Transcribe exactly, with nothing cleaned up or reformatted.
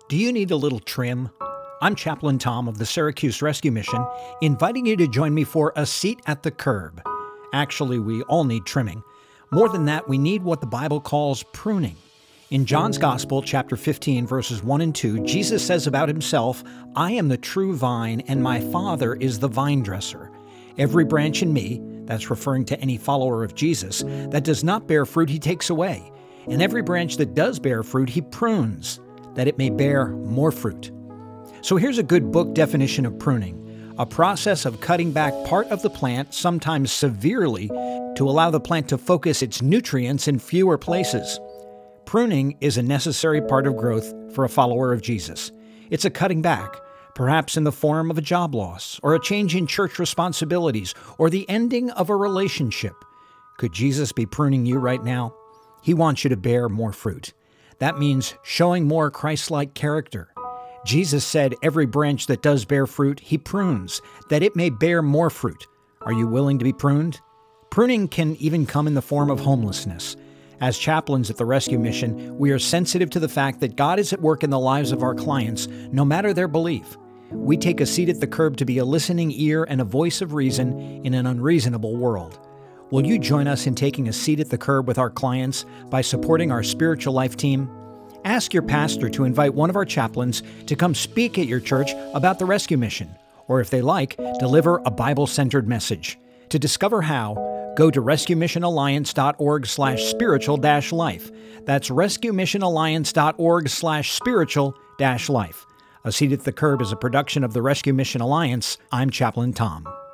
Do you need a little trim? I'm Chaplain Tom of the Syracuse Rescue Mission, inviting you to join me for a seat at the curb. Actually, we all need trimming. More than that, we need what the Bible calls pruning. In John's Gospel, chapter fifteen, verses one and two, Jesus says about himself, "I am the true vine, and my Father is the vine dresser. Every branch in me," that's referring to any follower of Jesus, "that does not bear fruit, he takes away. And every branch that does bear fruit, he prunes, that it may bear more fruit." So here's a good book definition of pruning: a process of cutting back part of the plant, sometimes severely, to allow the plant to focus its nutrients in fewer places. Pruning is a necessary part of growth for a follower of Jesus. It's a cutting back, perhaps in the form of a job loss, or a change in church responsibilities, or the ending of a relationship. Could Jesus be pruning you right now? He wants you to bear more fruit. That means showing more Christ-like character. Jesus said, "Every branch that does bear fruit, he prunes, that it may bear more fruit." Are you willing to be pruned? Pruning can even come in the form of homelessness. As chaplains at the Rescue Mission, we are sensitive to the fact that God is at work in the lives of our clients, no matter their belief. We take a seat at the curb to be a listening ear and a voice of reason in an unreasonable world. Will you join us in taking a seat at the curb with our clients by supporting our spiritual life team? Ask your pastor to invite one of our chaplains to come speak at your church about the Rescue Mission, or if they like, deliver a Bible-centered message. To discover how, go to rescue mission alliance dot org slash spiritual dash life. That's rescue mission alliance dot org slash spiritual dash life. A Seat at the Curb is a production of the Rescue Mission Alliance. I'm Chaplain Tom.